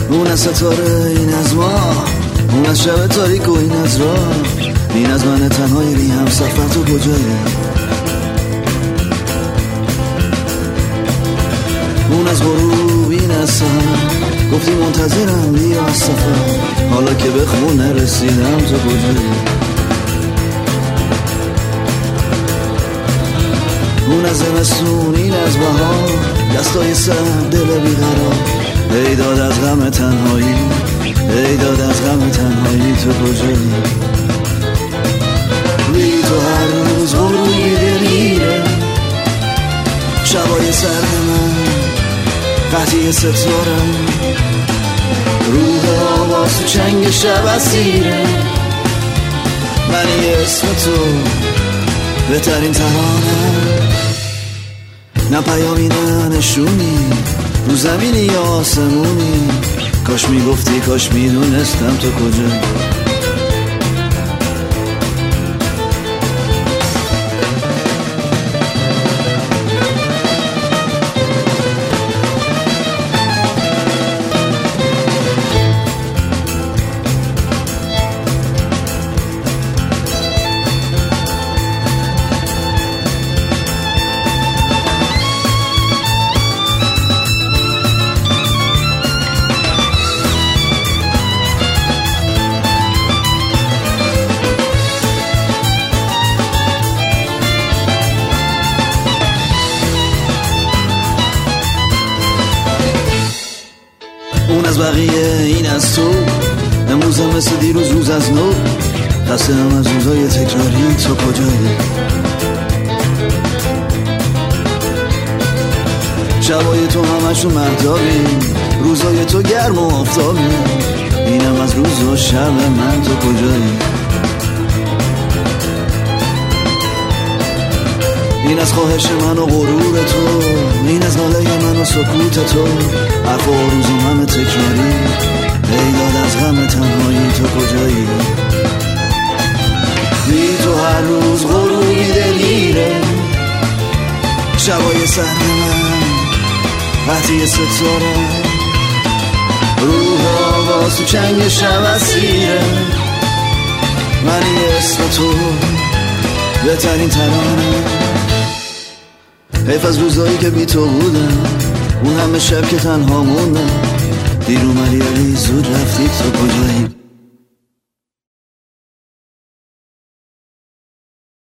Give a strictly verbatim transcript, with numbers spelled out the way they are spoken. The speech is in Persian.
اون از ستاره، این از ما، اون از شب تاریک و این از راه، این از من تنهایی بی هم سفر. تو کجایی؟ اون از غروب، این از سحر، گفتی منتظرم بیا از سفر، حالا که به خونه رسیدم. تو کجایی؟ اون از زمستون، این از بهار، دستای سر، دل بیقرار، ای داد از غم تنهایی، ای داد از غم تنهایی. تو کجایی؟ بی تو هر روز غروبی دلیره، شبای سرد من قطعی ستاره، روح آواز تو چنگ شب اسیره، منی اسم تو بهترین ترانه، نه پیامی نه نشونی، رو زمینی یا آسمونی، کاش میگفتی کاش میدونستم تو کجایی. اون از بقیه، این از تو، امروز هم مثل دیروز روز از نو، خسته هم از روزای تکراری. تو کجایی؟ شبای تو همشون مهتابی، روزای تو گرم و آفتابی، اینم از روز و شب من. تو کجایی؟ این از خواهش من و غرور تو، این از ناله من و سکوت تو، حرف و روز و همه تکراری، ای داد از غم تنهایی. تو کجایی؟ بی تو هر روز غروبی دلیره، شبای سر من قطعی ستاره، روح آواز تو چنگ شب اسیره، منی اسم تو بهترین ترانه، حیف از روزایی که بی تو بودم، اون همه شب که تنها موندم، دیر اومدی ولی زود رفتی. تو کجایی؟